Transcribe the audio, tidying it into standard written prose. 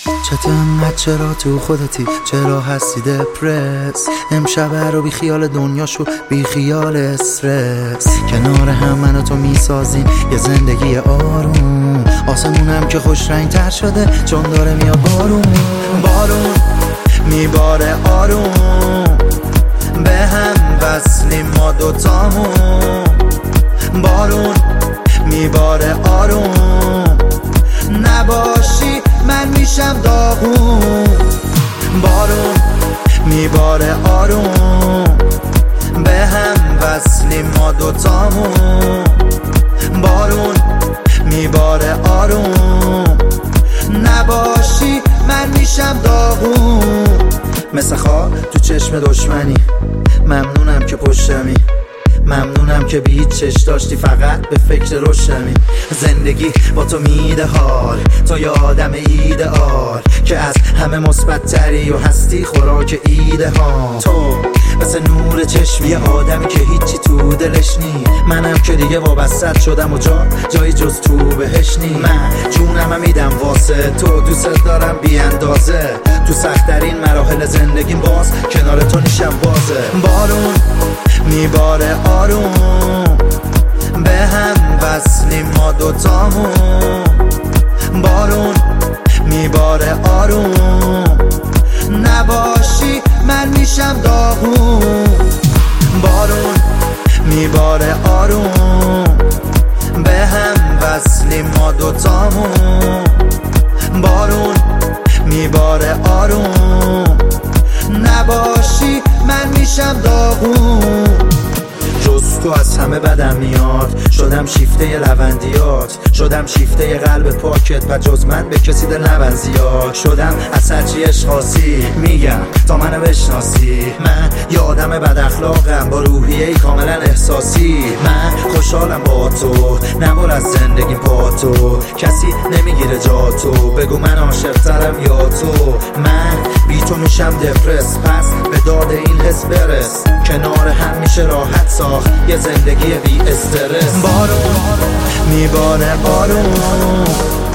چرا تو خودتی، چرا هستی دپرس؟ امشب رو بی خیال دنیا شو، بی خیال استرس. کنار هم من و تو میسازیم یه زندگی آروم، آسمونم که خوش رنگ تر شده چون داره میاد بارون. بارون میباره آروم، به هم وصلیم ما دوتامون. بارون میباره آروم، نباشی من میشم داغون. بارون میباره آروم، به هم وصلیم ما دوتامون. بارون میباره آروم، نباشی من میشم داغون. مثل خواهد تو چشم دشمنی، ممنونم که پشتمی، ممنونم که به هیچ چش داشتی، فقط به فکر روشنمی. زندگی با تو میده حال، تو یه آدم ایدئال که از همه مثبت تری و هستی خوراک ایده ها. تو مثل نور چشمی، یه آدمی که هیچی تو دلش نی. منم که دیگه وابسته شدم و جایی جز تو بهش نی. من جونم میدم واسه تو، دوست دارم بی اندازه. تو سخت‌ترین مراحل زندگیم باز کنار تو نیشم بازه. بارون میباره آروم، به هم وصلیم ما دوتامون. بارون میباره آروم، نباشی من میشم داغون. بارون میباره آروم، به هم وصلیم ما دوتامون. بارون میباره آروم، نباشی من میشم داغون. جز تو از همه بدم میاد، شدم شیفته لوندیات، شدم شیفته قلب پاکت و جز من به کسی دل نبند زیاد. شدم از هرچی اشخاصی میگم تا منو بشناسی. من یه آدم بد اخلاقم با روحیه کاملا احساسی. من خوشحالم با تو، نبر از زندگی پا تو، کسی نمیگیره جا تو. بگو من عاشق‌ترم یا تو؟ من بی تو میشم دپرس، پس به داد این حس برس. کنار هم میشه راحت ساخت یه زندگی بی استرس. بارون میباره آروم،